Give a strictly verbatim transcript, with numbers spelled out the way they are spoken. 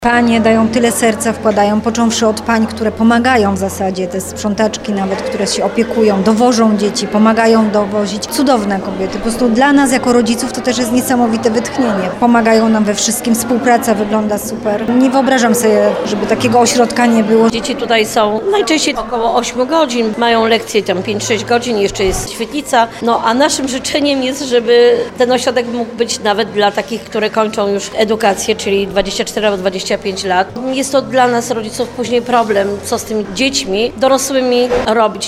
Panie dają tyle serca, wkładają, począwszy od pań, które pomagają w zasadzie, te sprzątaczki nawet, które się opiekują, dowożą dzieci, pomagają dowozić. Cudowne kobiety. Po prostu dla nas jako rodziców to też jest niesamowite wytchnienie. Pomagają nam we wszystkim, współpraca wygląda super. Nie wyobrażam sobie, żeby takiego ośrodka nie było. Dzieci tutaj są najczęściej około osiem godzin, mają lekcje tam pięć sześć godzin, jeszcze jest świetlica. No a naszym życzeniem jest, żeby ten ośrodek mógł być nawet dla takich, które kończą już edukację, czyli dwadzieścia cztery albo dwadzieścia pięć lat. Jest to dla nas rodziców później problem, co z tymi dziećmi dorosłymi robić.